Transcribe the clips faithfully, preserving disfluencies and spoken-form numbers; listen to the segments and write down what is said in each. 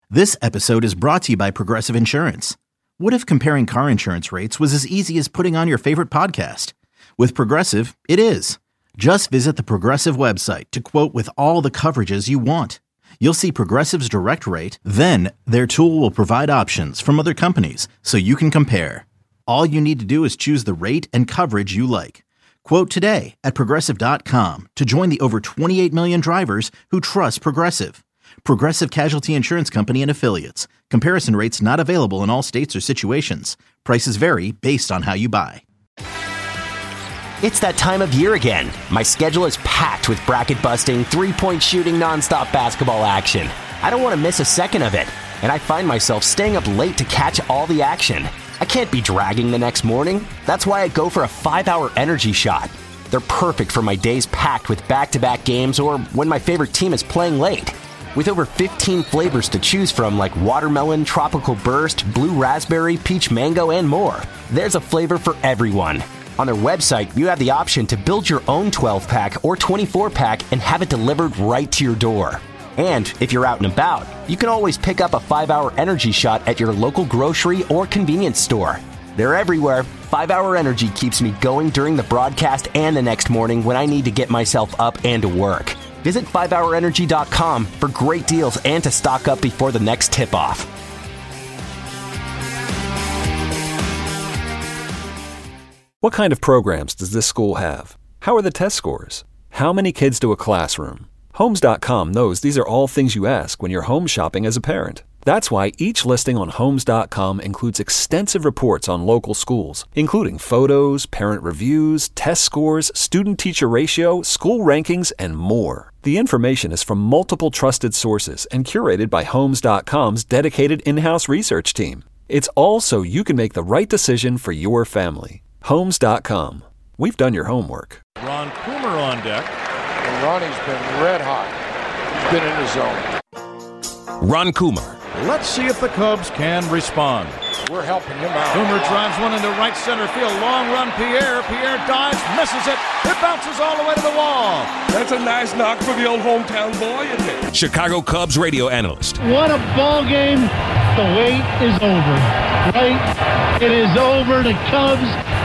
This episode is brought to you by Progressive Insurance. What if comparing car insurance rates was as easy as putting on your favorite podcast? With Progressive, it is. Just visit the Progressive website to quote with all the coverages you want. You'll see Progressive's direct rate, then their tool will provide options from other companies so you can compare. All you need to do is choose the rate and coverage you like. Quote today at progressive dot com to join the over twenty-eight million drivers who trust Progressive. Progressive Casualty Insurance Company and Affiliates. Comparison rates not available in all states or situations. Prices vary based on how you buy. It's that time of year again. My schedule is packed with bracket-busting, three-point shooting, nonstop basketball action. I don't want to miss a second of it, and I find myself staying up late to catch all the action. I can't be dragging the next morning. That's why I go for a five-hour energy shot. They're perfect for my days packed with back-to-back games or when my favorite team is playing late. With over fifteen flavors to choose from like watermelon, tropical burst, blue raspberry, peach mango, and more, there's a flavor for everyone. On their website, you have the option to build your own twelve-pack or twenty-four-pack and have it delivered right to your door. And if you're out and about, you can always pick up a five-hour energy shot at your local grocery or convenience store. They're everywhere. five-hour Energy keeps me going during the broadcast and the next morning when I need to get myself up and to work. Visit five hour energy dot com for great deals and to stock up before the next tip-off. What kind of programs does this school have? How are the test scores? How many kids do a classroom? Homes dot com knows these are all things you ask when you're home shopping as a parent. That's why each listing on Homes dot com includes extensive reports on local schools, including photos, parent reviews, test scores, student-teacher ratio, school rankings, and more. The information is from multiple trusted sources and curated by Homes dot com's dedicated in-house research team. It's all so you can make the right decision for your family. Homes dot com. We've done your homework. Ron Coomer on deck. And Ronnie's been red hot. He's been in his zone. Ron Coomer. Let's see if the Cubs can respond. We're helping him out. Coomer drives one into right center field. Long run, Pierre. Pierre dives, misses it. It bounces all the way to the wall. That's a nice knock for the old hometown boy, isn't it? Chicago Cubs radio analyst. What a ball game. The wait is over, right? It is over. The Cubs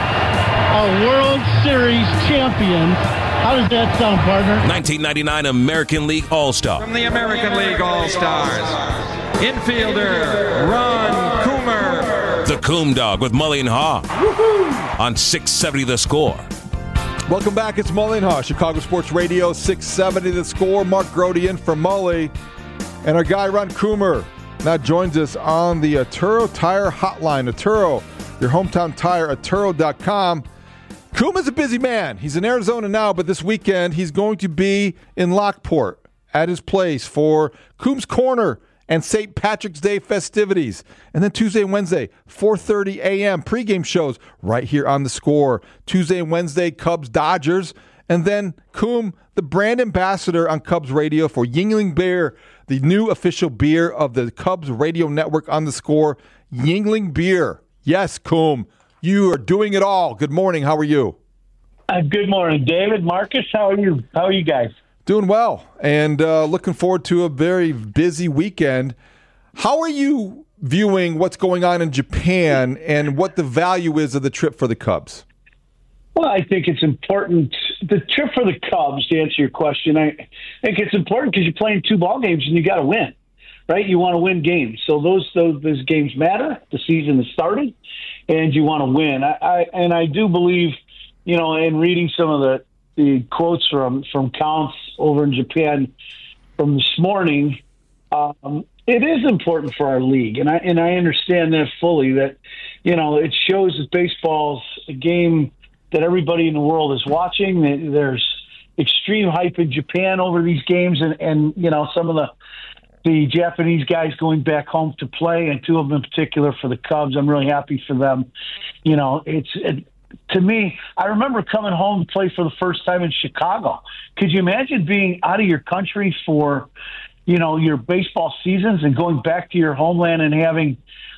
are World Series champions. How does that sound, partner? nineteen ninety-nine American League All-Star. From the American League All-Stars. Infielder, Ron Coomer. The Coom Dog with Mully and Haw. Woo-hoo. On six seventy The Score. Welcome back. It's Mully and Haw, Chicago Sports Radio, six seventy The Score. Mark Grody in for Mully. And our guy, Ron Coomer, now joins us on the Arturo Tire Hotline. Arturo, your hometown tire, Arturo dot com. Coomer's a busy man. He's in Arizona now, but this weekend he's going to be in Lockport at his place for Coombs Corner and Saint Patrick's Day festivities. And then Tuesday and Wednesday, four thirty a.m. pregame shows right here on The Score. Tuesday and Wednesday, Cubs Dodgers. And then Coom, the brand ambassador on Cubs Radio for Yuengling Beer, the new official beer of the Cubs Radio Network on The Score. Yuengling Beer. Yes, Coom, you are doing it all. Good morning. How are you? Uh, good morning, David. Marcus, how are you? How are you guys? Doing well, and uh, looking forward to a very busy weekend. How are you viewing what's going on in Japan and what the value is of the trip for the Cubs? Well, I think it's important. The trip for the Cubs, to answer your question, I think it's important because you're playing two ball games and you got to win, right? You want to win games. So those, those those games matter. The season has started, and you want to win. I, I and I do believe, you know, in reading some of the the quotes from, from Counts over in Japan from this morning, um, it is important for our league. And I, and I understand that fully, that, you know, it shows that baseball's a game that everybody in the world is watching. There's extreme hype in Japan over these games. And, and you know, some of the, the Japanese guys going back home to play, and two of them in particular for the Cubs. I'm really happy for them. You know, it's, it, to me, I remember coming home to play for the first time in Chicago. Could you imagine being out of your country for, you know, your baseball seasons and going back to your homeland and having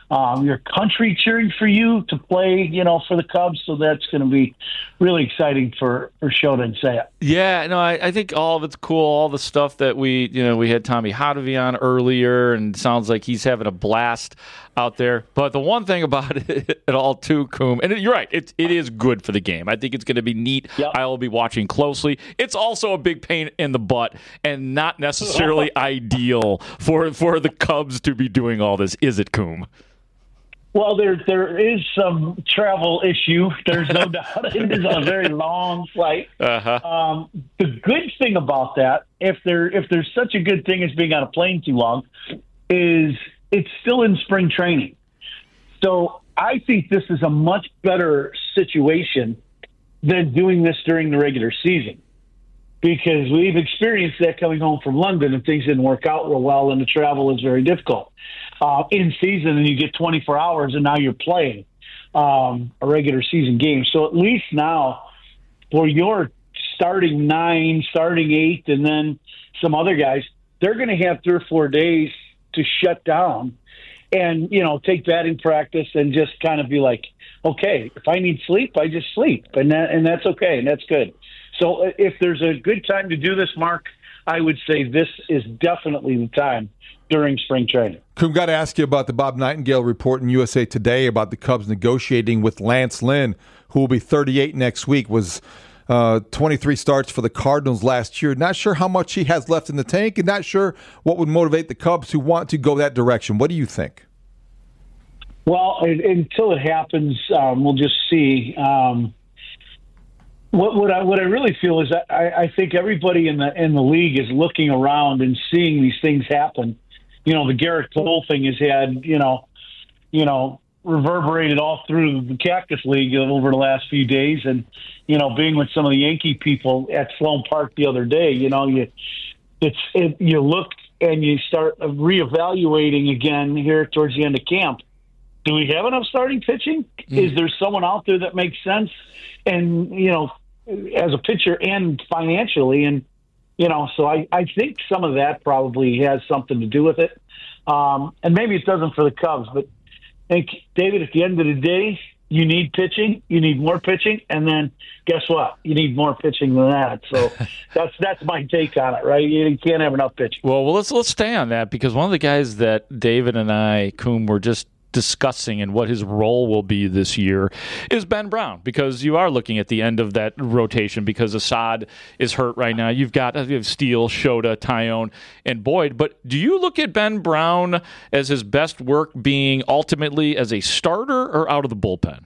um, your country cheering for you to play, you know, for the Cubs. So that's going to be really exciting for, for Shota and Seiya. Yeah, no, I, I think all of it's cool. All the stuff that we, you know, we had Tommy Hotovy on earlier, and it sounds like he's having a blast out there. But the one thing about it, it all too, Coom, and you're right, it, it is good for the game. I think it's going to be neat. Yep. I will be watching closely. It's also a big pain in the butt and not necessarily ideal for for the Cubs to be doing all this, is it, Coom? Well, there there is some travel issue. There's no doubt. It is a very long flight. Uh-huh. Um, the good thing about that, if there if there's such a good thing as being on a plane too long, is it's still in spring training. So I think this is a much better situation than doing this during the regular season, because we've experienced that coming home from London and things didn't work out real well and the travel is very difficult. Uh, in season, and you get twenty-four hours, and now you're playing um, a regular season game. So at least now, for your starting nine, starting eight, and then some other guys, they're going to have three or four days to shut down and, you know, take batting practice and just kind of be like, okay, if I need sleep, I just sleep, and that and that's okay, and that's good. So if there's a good time to do this, Mark, I would say this is definitely the time during spring training. Coom, got to ask you about the Bob Nightingale report in U S A Today about the Cubs negotiating with Lance Lynn, who will be thirty-eight next week, was uh, twenty-three starts for the Cardinals last year. Not sure how much he has left in the tank, and not sure what would motivate the Cubs who want to go that direction. What do you think? Well, until it happens, um, we'll just see. Um, What, what I what I really feel is that I, I think everybody in the in the league is looking around and seeing these things happen. You know, the Garrett Cole thing has had you know, you know, reverberated all through the Cactus League over the last few days, and you know, being with some of the Yankee people at Sloan Park the other day, you know, you it's it, you look and you start reevaluating again here towards the end of camp. Do we have enough starting pitching? Mm. Is there someone out there that makes sense? And, you know, as a pitcher and financially. And, you know, so I, I think some of that probably has something to do with it. Um, and maybe it doesn't for the Cubs. But I think, David, at the end of the day, you need pitching. You need more pitching. And then guess what? You need more pitching than that. So that's that's my take on it, right? You can't have enough pitching. Well, well, let's let's stay on that, because one of the guys that David and I, Coom, were just discussing and what his role will be this year is Ben Brown, because you are looking at the end of that rotation because Assad is hurt right now. You've got you have Steele, Shota, Tyone, and Boyd. But do you look at Ben Brown as his best work being ultimately as a starter or out of the bullpen?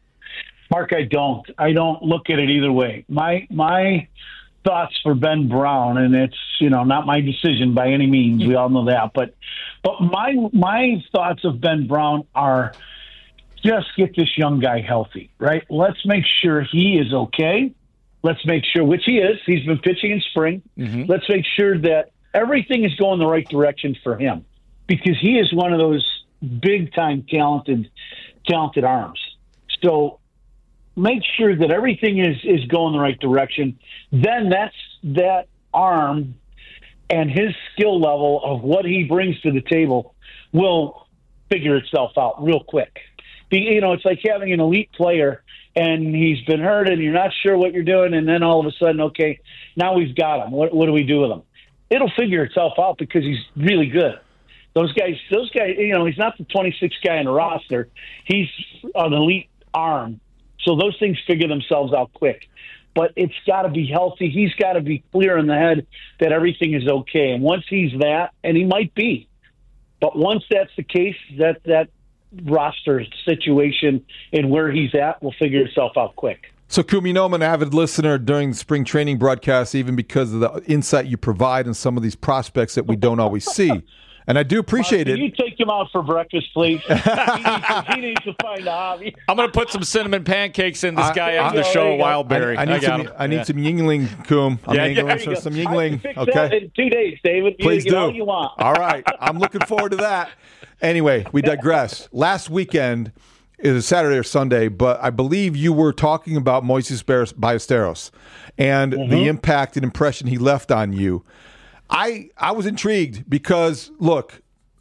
Mark, I don't. I don't look at it either way. My my thoughts for Ben Brown, and it's, you know, not my decision by any means. We all know that. But but my my thoughts of Ben Brown are just get this young guy healthy, right? Let's make sure he is okay. Let's make sure, which he is. He's been pitching in spring. Mm-hmm. Let's make sure that everything is going the right direction for him, because he is one of those big-time talented, talented arms. So make sure that everything is, is going the right direction. Then that's that arm and his skill level of what he brings to the table will figure itself out real quick. The, you know, it's like having an elite player and he's been hurt and you're not sure what you're doing, and then all of a sudden, okay, now we've got him. What, what do we do with him? It'll figure itself out because he's really good. Those guys, those guys, you know, he's not the twenty-sixth guy in the roster. He's an elite arm. So those things figure themselves out quick. But it's got to be healthy. He's got to be clear in the head that everything is okay. And once he's that, and he might be, but once that's the case, that that roster situation and where he's at will figure itself out quick. So, Coom, you know I'm an avid listener during the spring training broadcast, even because of the insight you provide on some of these prospects that we don't always see. And I do appreciate Mark, it. Can you take him out for breakfast, please? he, needs to, he needs to find a hobby. I'm going to put some cinnamon pancakes in this guy I, after I, the show, Wildberry. I, I, need, I, some, I need yeah. some Yingling, Coom. I'm yeah, yeah, some, some Yingling. I can fix okay. that in two days, David. You Please get do. all you want. All right. I'm looking forward to that. Anyway, we digress. Last weekend, it was Saturday or Sunday, but I believe you were talking about Moises Ballesteros and mm-hmm. the impact and impression he left on you. I I was intrigued because, look,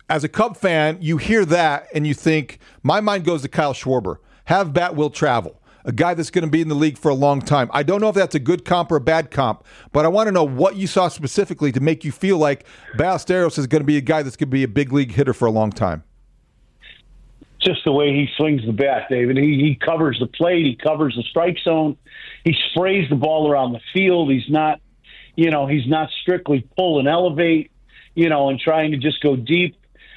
as a Cub fan, you hear that and you think, my mind goes to Kyle Schwarber. Have bat will travel. A guy that's going to be in the league for a long time. I don't know if that's a good comp or a bad comp, but I want to know what you saw specifically to make you feel like Ballesteros is going to be a guy that's going to be a big league hitter for a long time. Just the way he swings the bat, David. He, he covers the plate. He covers the strike zone. He sprays the ball around the field. He's not, you know, he's not strictly pull and elevate, you know, and trying to just go deep.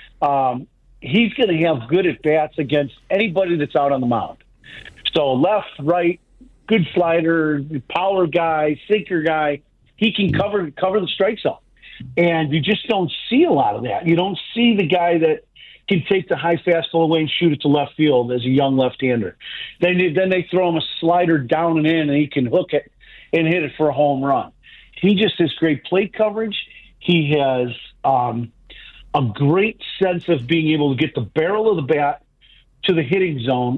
Um, he's going to have good at-bats against anybody that's out on the mound. So left, right, good slider, power guy, sinker guy. He can cover cover the strike zone. And you just don't see a lot of that. You don't see the guy that can take the high fastball away and shoot it to left field as a young left-hander. Then, then they throw him a slider down and in, and he can hook it and hit it for a home run. He just has great plate coverage. He has um, a great sense of being able to get the barrel of the bat to the hitting zone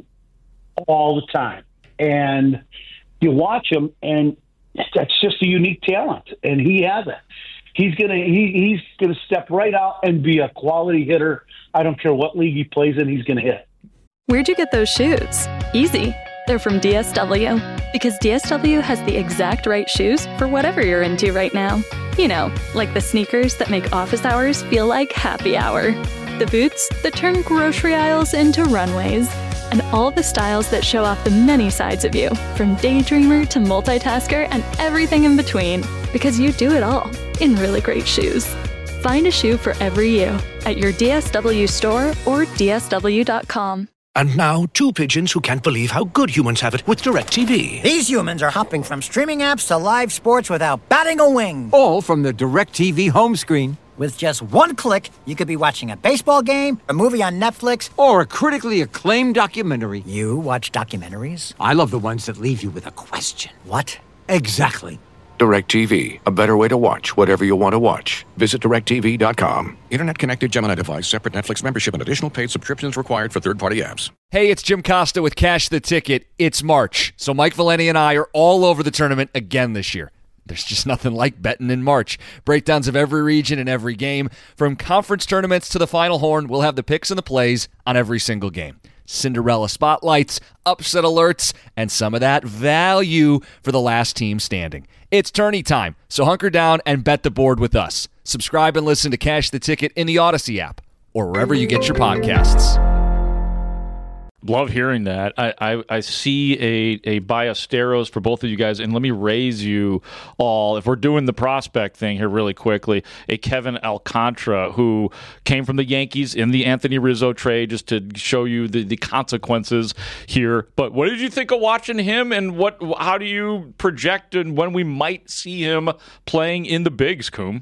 all the time. And you watch him, and that's just a unique talent, and he has it. He's gonna he, he's gonna step right out and be a quality hitter. I don't care what league he plays in, he's gonna hit. Where'd you get those shoes? Easy. They're from D S W. Because D S W has the exact right shoes for whatever you're into right now. You know, like the sneakers that make office hours feel like happy hour. The boots that turn grocery aisles into runways. And all the styles that show off the many sides of you, from daydreamer to multitasker and everything in between. Because you do it all in really great shoes. Find a shoe for every you at your D S W store or D S W dot com. And now, two pigeons who can't believe how good humans have it with DirecTV. These humans are hopping from streaming apps to live sports without batting a wing. All from the DirecTV home screen. With just one click, you could be watching a baseball game, a movie on Netflix, or a critically acclaimed documentary. You watch documentaries? I love the ones that leave you with a question. What? Exactly. DirecTV, a better way to watch whatever you want to watch. Visit direct T V dot com. Internet-connected Gemini device, separate Netflix membership, and additional paid subscriptions required for third-party apps. Hey, it's Jim Costa with Cash the Ticket. It's March, so Mike Valeni and I are all over the tournament again this year. There's just nothing like betting in March. Breakdowns of every region and every game. From conference tournaments to the Final Horn, we'll have the picks and the plays on every single game. Cinderella spotlights, upset alerts, and some of that value for the last team standing. It's tourney time, so hunker down and bet the board with us. Subscribe and listen to Cash the Ticket in the Odyssey app or wherever you get your podcasts. Love hearing that. I, I, I see a, a Ballesteros for both of you guys, and let me raise you all. If we're doing the prospect thing here really quickly, a Kevin Alcantara who came from the Yankees in the Anthony Rizzo trade, just to show you the, the consequences here. But what did you think of watching him, and what? How do you project and when we might see him playing in the bigs, Coom?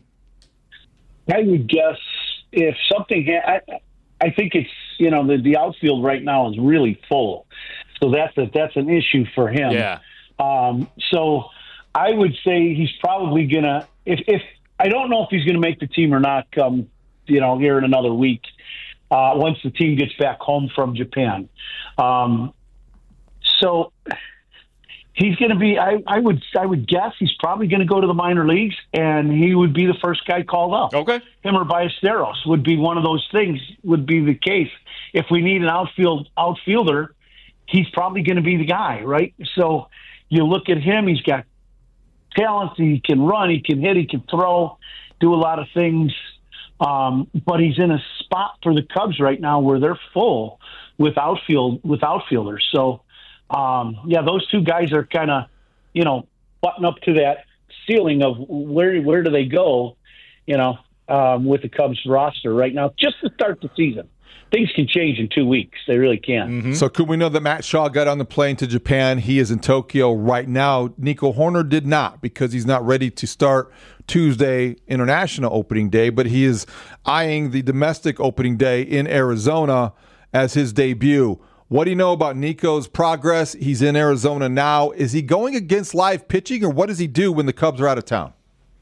I would guess if something ha- I, I think it's, you know, the, the outfield right now is really full. So that's a, that's an issue for him. Yeah. Um, so I would say he's probably going to, if, if I don't know if he's going to make the team or not come, you know, here in another week, uh, once the team gets back home from Japan. Um, so he's going to be, I, I would, I would guess he's probably going to go to the minor leagues, and he would be the first guy called up. Okay. Him or Ballesteros would be one of those things, would be the case. If we need an outfield outfielder, he's probably going to be the guy, right? So you look at him, he's got talent, he can run, he can hit, he can throw, do a lot of things. Um, but he's in a spot for the Cubs right now where they're full with outfield, with outfielders. So, Um, yeah, those two guys are kind of, you know, button up to that ceiling of where where do they go, you know, um, with the Cubs roster right now, just to start the season. Things can change in two weeks. They really can. Mm-hmm. So could we know that Matt Shaw got on the plane to Japan? He is in Tokyo right now. Nico Hoerner did not, because he's not ready to start Tuesday International Opening Day, but he is eyeing the domestic opening day in Arizona as his debut. What do you know about Nico's progress? He's in Arizona now. Is he going against live pitching, or what does he do when the Cubs are out of town?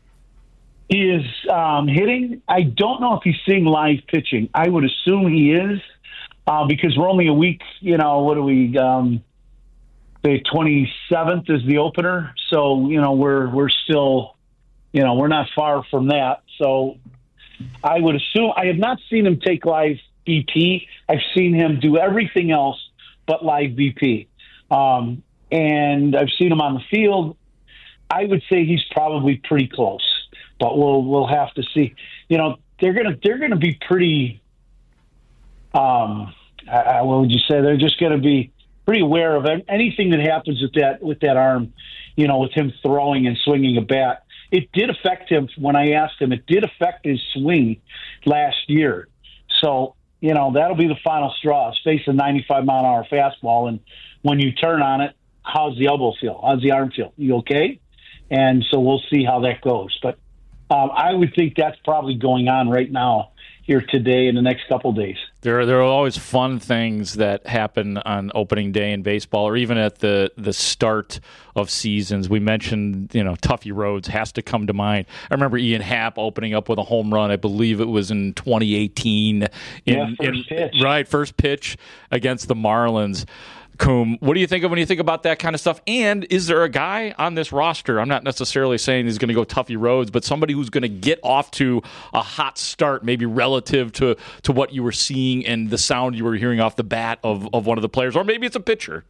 He is um, hitting. I don't know if he's seeing live pitching. I would assume he is, uh, because we're only a week, you know, what are we, um, the twenty-seventh is the opener. So, you know, we're we're still, you know, we're not far from that. So I would assume, I have not seen him take live B P. I've seen him do everything else but live B P. Um, and I've seen him on the field. I would say he's probably pretty close, but we'll we'll have to see. You know, they're gonna they're gonna be pretty. Um, I, what would you say? They're just gonna be pretty aware of anything that happens with that with that arm. You know, with him throwing and swinging a bat. It did affect him when I asked him. It did affect his swing last year. So, you know, that'll be the final straw. Face a ninety-five mile an hour fastball, and when you turn on it, how's the elbow feel? How's the arm feel? You okay? And so we'll see how that goes. But um, I would think that's probably going on right now here today in the next couple of days. There, there are always fun things that happen on opening day in baseball, or even at the, the start of seasons. We mentioned, you know, Tuffy Rhodes has to come to mind. I remember Ian Happ opening up with a home run. I believe it was in twenty eighteen. In, yeah, first in, pitch. Right, first pitch against the Marlins. Coom, what do you think of when you think about that kind of stuff? And is there a guy on this roster, I'm not necessarily saying he's going to go Tuffy Rhodes, but somebody who's going to get off to a hot start, maybe relative to, to what you were seeing and the sound you were hearing off the bat of, of one of the players, or maybe it's a pitcher?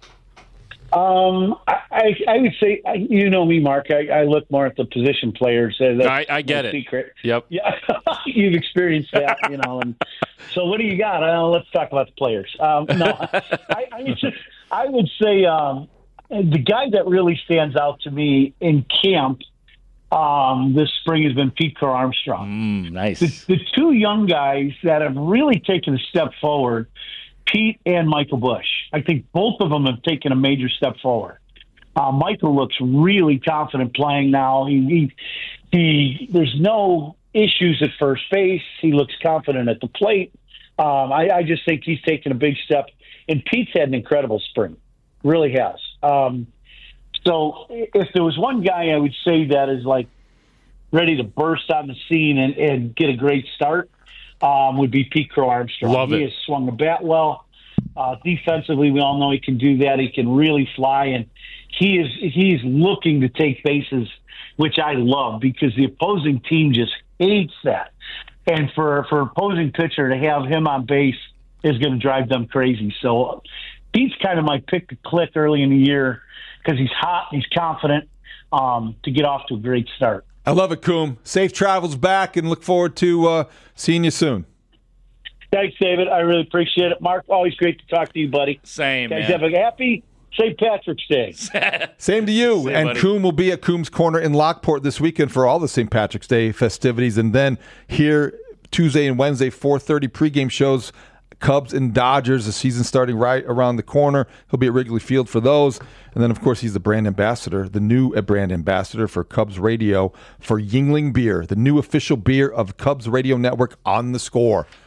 Um, I, I, I would say, you know me, Mark, I, I look more at the position players. That's I, I get no it. Secret. Yep. Yeah, you've experienced that, you know. And so, what do you got? Uh, let's talk about the players. Um, no, I, I, would just, I would say um, the guy that really stands out to me in camp um, this spring has been Pete Crow Armstrong. Mm, nice. The, the two young guys that have really taken a step forward. Pete and Michael Busch. I think both of them have taken a major step forward. Uh, Michael looks really confident playing now. He, he, he, there's no issues at first base. He looks confident at the plate. Um, I, I just think he's taken a big step. And Pete's had an incredible spring, really has. Um, so if there was one guy I would say that is like ready to burst on the scene and, and get a great start, Um, would be Pete Crow Armstrong. Love it. He has swung the bat well. Uh, defensively, we all know he can do that. He can really fly, and he is he's looking to take bases, which I love because the opposing team just hates that. And for for opposing pitcher to have him on base is going to drive them crazy. So Pete's kind of my pick to click early in the year because he's hot, he's confident um, to get off to a great start. I love it, Coom. Safe travels back, and look forward to uh, seeing you soon. Thanks, David. I really appreciate it. Mark, always great to talk to you, buddy. Same, Guys, man. have a happy Saint Patrick's Day. Same to you. Same, and buddy. Coom will be at Coom's Corner in Lockport this weekend for all the Saint Patrick's Day festivities. And then here Tuesday and Wednesday, four thirty pregame shows, Cubs and Dodgers, the season starting right around the corner. He'll be at Wrigley Field for those. And then, of course, he's the brand ambassador, the new brand ambassador for Cubs Radio for Yuengling Beer, the new official beer of Cubs Radio Network on the Score.